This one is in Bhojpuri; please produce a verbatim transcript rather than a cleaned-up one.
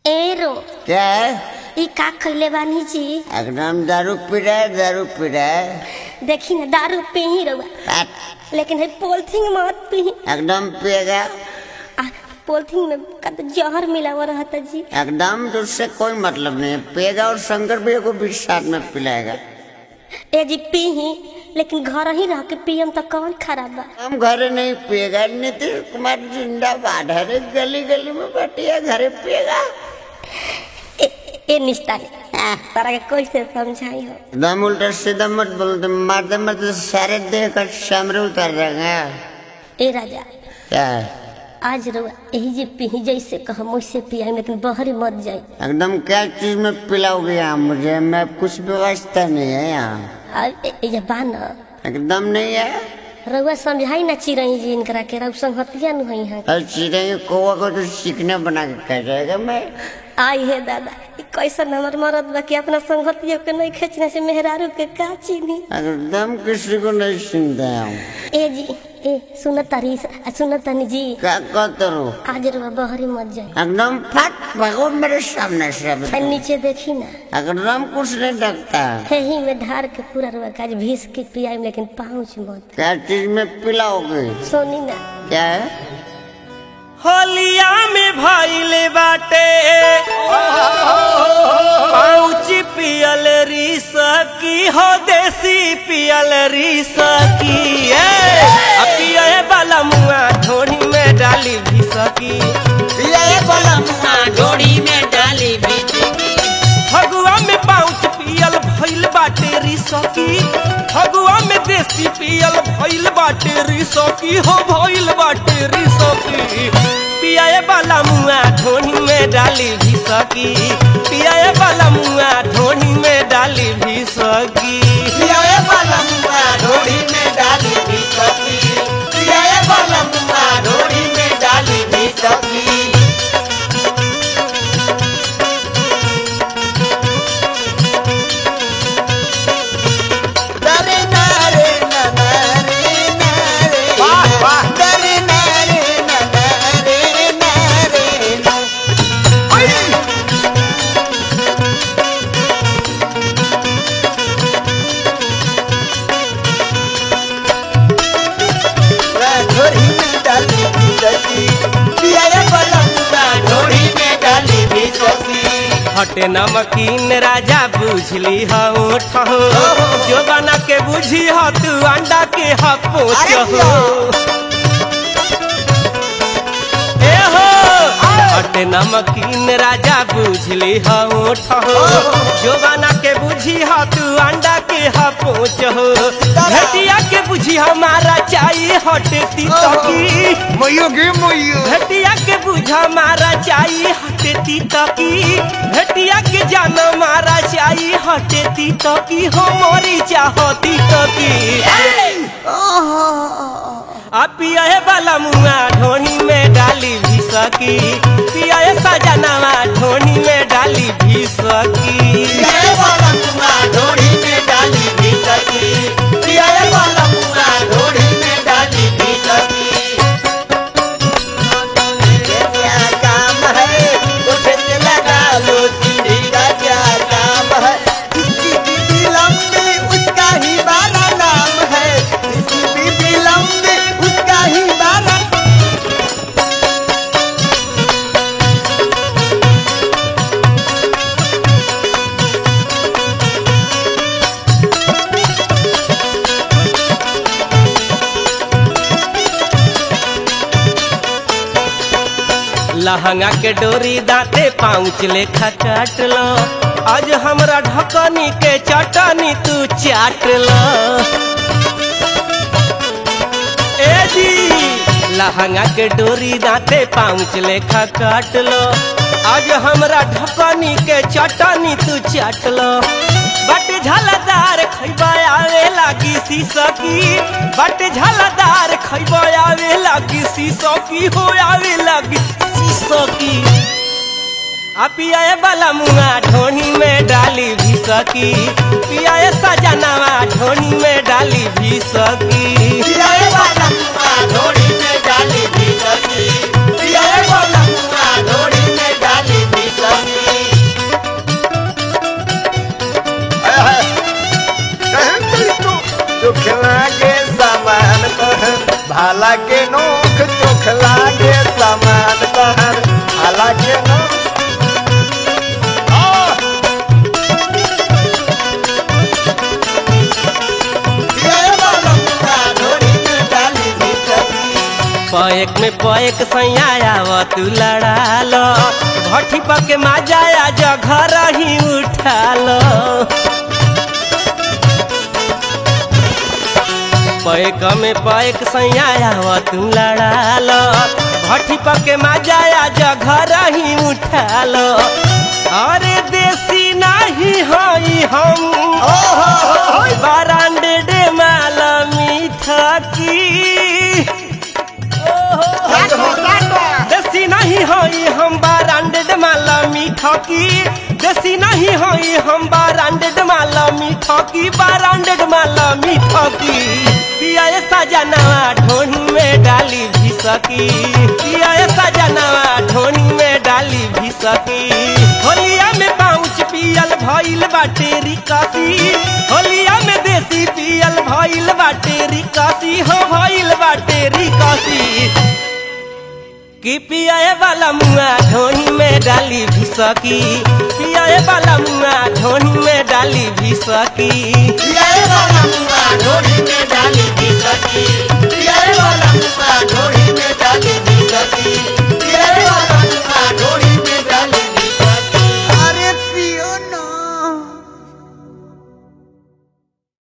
एरो क्या है? ई का खइले बानी जी? एकदम दारू पी रहा है, दारू पी रहा है। देखी ना दारू पी ही रहुआ, लेकिन है पोलथिंग मत पी। एकदम पिएगा। पोलथिंग में का तो जहर मिला हुआ रहता जी। एकदम तो उससे कोई मतलब नहीं है, पिएगा और शंकर भी को भी साथ में पिलाएगा। ए जी पी ही, लेकिन घर ही रह के पियम तो कौन खराब बा। हम घर नहीं पिएगा, नीतीश कुमार जिंदाबाद है, गली गली में बटिया घरे पिएगा। ए, ए निस्ता तारा के कैसे समझाई हो? एकदम उल्टा सीधा मत बोलते, मारते मारते सारे देह का सामने उतर जाएगा। ए राजा क्या आज रहुआ यही जे पी जैसे कहा मुझसे पिया, लेकिन बहरी मत जाए। एकदम क्या चीज में पिलाओगे यहाँ मुझे? मैं कुछ व्यवस्था नहीं है यहाँ। बाना एकदम नहीं है। रउआ समझाई ना चिरई जी इनकरा के रउ संगतिया नु हई हां। चिरई कौवा को तो सीखने बना के कह जाएगा मैं। आई है दादा कैसा नंबर मरद बा कि अपना संगतियों के नहीं खींचने से मेहरारू के का चीनी। एकदम किसी को नहीं सुनता हूँ। ए जी ए सुनतारी सुनतानी जी क्या कहते हो? आज रउआ बहरी मत जाए। एकदम फट भागो मेरे सामने से। नीचे देखी ना, एकदम कुछ नहीं लगता। ही में ढार के पूरा रउआ काज भीस के पियाई, लेकिन पाउच मत। क्या चीज में पिलाओगे? सोनी ना क्या है? होलिया में भइले बाटे पाउच पियल रीस की हो, देसी पियल रीस की पिए वाला मुआ ढोड़ी में डाली भीस की, पिए वाला मुआ ढोड़ी में डाली भीस की। फगुआ में पाउच पियल भइल बाटे रीस की, फगुआ में देसी पियल भइल बाटे रीस की हो, भइल बाटे रीस की। पियाए वाला मुआ ढोनी में डाली भीस की, पियाए वाला मुआ ढोनी में डाली भीस की, पियाए वाला मुआ ढोनी में डाली भीस की, पियाए वाला मुआ ढोनी में डाली भीस की। हटे नमकीन राजा बुझली हो ठहो, जो बना के बुझी हो तू अंडा के हपोच हो। ए हो हटे नमकीन राजा बुझली हो ठहो, जो बना के बुझी हो तू अंडा के हपोच हो। घटिया के बुझी हमारा चाहिए हटे तीतकी, मोयो गे मोयो। घटिया के बुझा मारा चाहिए हटे तीतकी, घटिया के जान मारा चाहिए हटे तीतकी हो, मोरी चाहो तीतकी। आ पियाए वाला मुआ ढोनी में डाली भीस की, पियाए सजनावा ढोनी में डाली भीस की, पियाए वाला मुआ ढोनी में डाली भीस की, पियाए वाला मुआ ढोनी में डाली भीस की। क्या काम है उसे लगा लो, सीढ़ी का क्या काम है? इसकी बीबी लंबी उसका ही बारा नाम है, इसकी बीबी लंबी उसका ही बारा। लहंगा के डोरी दाते पाउच लेखा काट लो, आज हमरा ढकनी के चटनी तू चाट लो। ए जी लहंगा के डोरी दाते पाउच लेखा काट लो, आज हमरा ढकनी के चटनी तू चाट लो। बट झलदार खैबा आवे लागी सीसकी, बट झलदार खैबा आवे लागी सीसकी हो, आवे लागी सीसकी। आ पियाए वाला मुआ ढोनी में डाली भीस की, पियाए सजनावा ढोनी में डाली भीस की, पियाए वाला मुआ ढोनी में डाली भीस की, पियाए वाला मुआ ढोनी में डाली भीस की। हालांकि नोख चोख लागे सामान तहर हालांकि नोख पैक में पैक सैया तू लड़ा लो भट्टी पके माजाया जघर ही उठा लो पैक में पैक सैया तू लड़ा लो भट्टी पके माजाया जघर ही उठा लो अरे देसी नहीं हई हम बारांडे डे माल मीठा की देसी नहीं होई हम बारांडेड माला मीठा की देसी नहीं होई हम बारांडेड माला मीठा की बारांडेड माला मीठा की पिया सजनवा ढोनी में डाली भी सकी पिया सजनवा ढोनी में डाली भी सकी होलिया में पाउच पियल भइल बाटे रिकासी होलिया में देसी पियल भइल बाटे रिकासी हो भइल बाटे रिकासी कि पियाए वाला मुआ ढोनी में डाली भी सकी पियाए वाला मुआ ढोनी में डाली भी सकी पियाए वाला मुआ ढोनी में डाली भी